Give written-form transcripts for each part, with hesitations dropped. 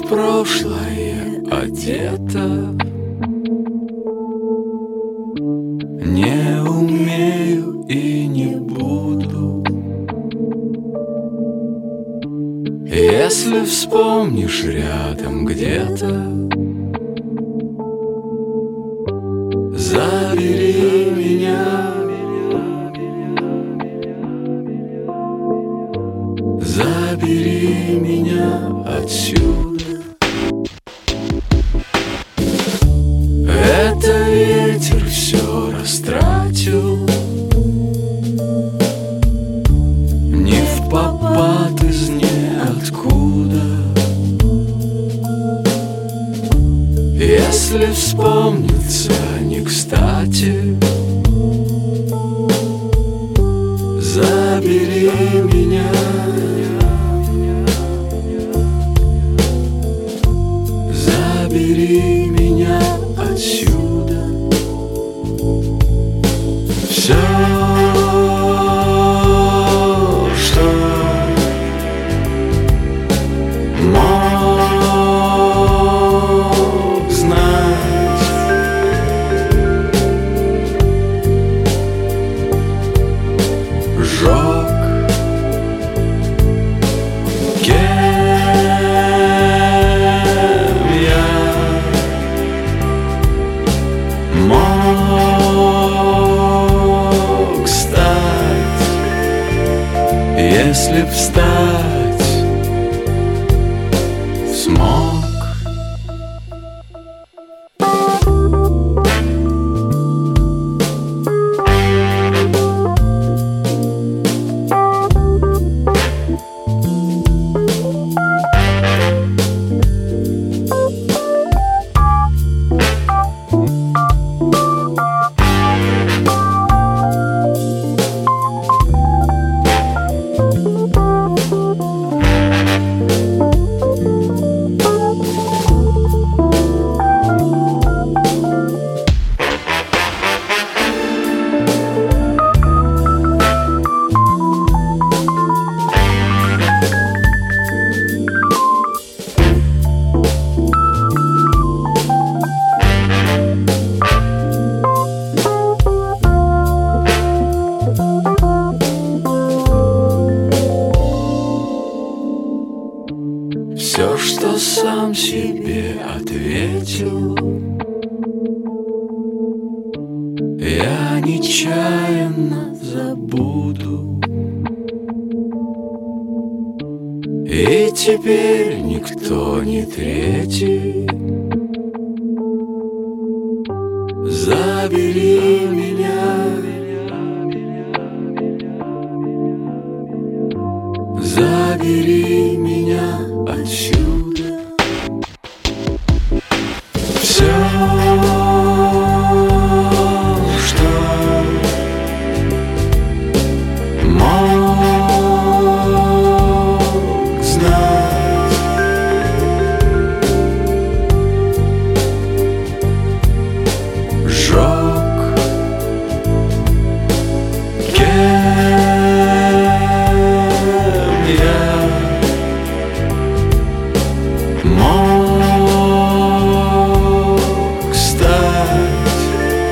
прошлое одето. Не умею и не буду. Если вспомнишь рядом где-то, забери меня. Забери меня отсюда. Это ветер все растратил, не впопад из ниоткуда. Если вспомнится не кстати, забери меня. Забери меня отсюда. Все, что мог знать, сжег. Мог стать, если б встать смог. Все, что сам себе ответил, я нечаянно забуду. И теперь никто не третий. Забери меня. Забери меня отсюда. Все, что мог знать, сжег. Мог стать,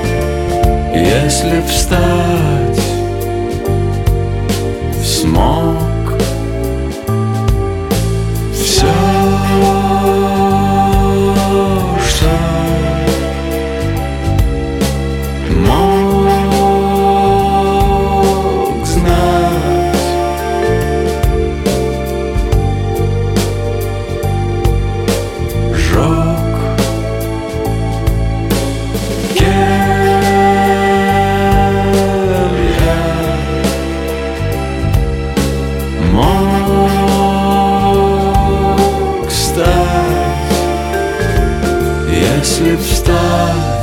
если встать смог. Все, что мог знать, сжег. Мог стать, если встать